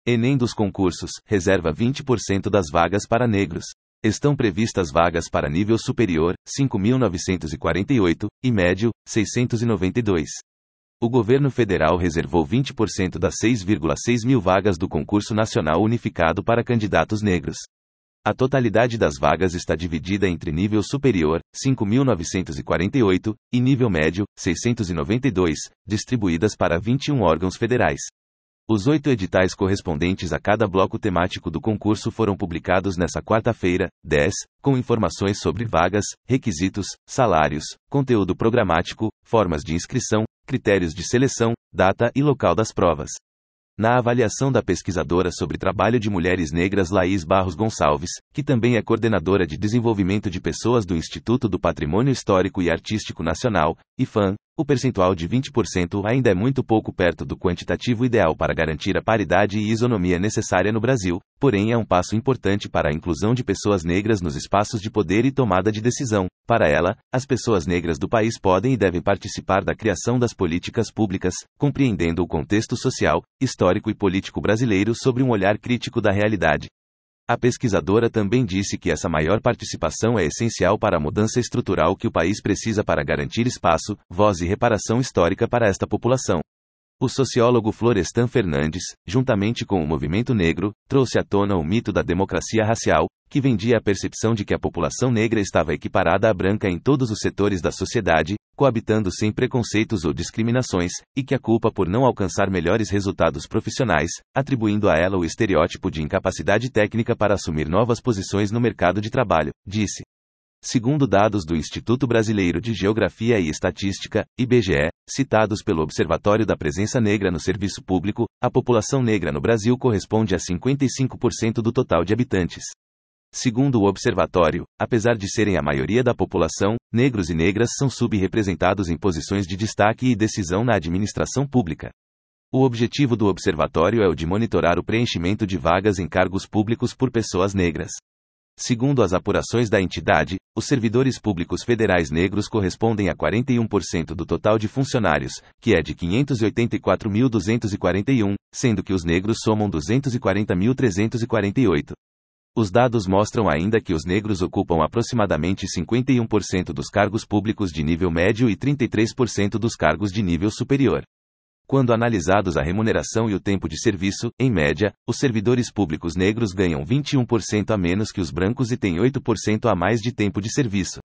Enem dos concursos, reserva 20% das vagas para negros. Estão previstas vagas para nível superior, 5.948, e médio, 692. O governo federal reservou 20% das 6,6 mil vagas do concurso nacional unificado para candidatos negros. A totalidade das vagas está dividida entre nível superior, 5.948, e nível médio, 692, distribuídas para 21 órgãos federais. Os 8 editais correspondentes a cada bloco temático do concurso foram publicados nesta quarta-feira, 10, com informações sobre vagas, requisitos, salários, conteúdo programático, formas de inscrição, critérios de seleção, data e local das provas. Na avaliação da pesquisadora sobre trabalho de mulheres negras Laís Barros Gonçalves, que também é coordenadora de desenvolvimento de pessoas do Instituto do Patrimônio Histórico e Artístico Nacional, IPHAN, o percentual de 20% ainda é muito pouco perto do quantitativo ideal para garantir a paridade e isonomia necessária no Brasil, porém é um passo importante para a inclusão de pessoas negras nos espaços de poder e tomada de decisão. Para ela, as pessoas negras do país podem e devem participar da criação das políticas públicas, compreendendo o contexto social, histórico e político brasileiro sob um olhar crítico da realidade. A pesquisadora também disse que essa maior participação é essencial para a mudança estrutural que o país precisa para garantir espaço, voz e reparação histórica para esta população. O sociólogo Florestan Fernandes, juntamente com o movimento negro, trouxe à tona o mito da democracia racial, que vendia a percepção de que a população negra estava equiparada à branca em todos os setores da sociedade, coabitando sem preconceitos ou discriminações, e que a culpa por não alcançar melhores resultados profissionais, atribuindo a ela o estereótipo de incapacidade técnica para assumir novas posições no mercado de trabalho, disse. Segundo dados do Instituto Brasileiro de Geografia e Estatística, IBGE, citados pelo Observatório da Presença Negra no Serviço Público, a população negra no Brasil corresponde a 55% do total de habitantes. Segundo o observatório, apesar de serem a maioria da população, negros e negras são subrepresentados em posições de destaque e decisão na administração pública. O objetivo do observatório é o de monitorar o preenchimento de vagas em cargos públicos por pessoas negras. Segundo as apurações da entidade, os servidores públicos federais negros correspondem a 41% do total de funcionários, que é de 584.241, sendo que os negros somam 240.348. Os dados mostram ainda que os negros ocupam aproximadamente 51% dos cargos públicos de nível médio e 33% dos cargos de nível superior. Quando analisados a remuneração e o tempo de serviço, em média, os servidores públicos negros ganham 21% a menos que os brancos e têm 8% a mais de tempo de serviço.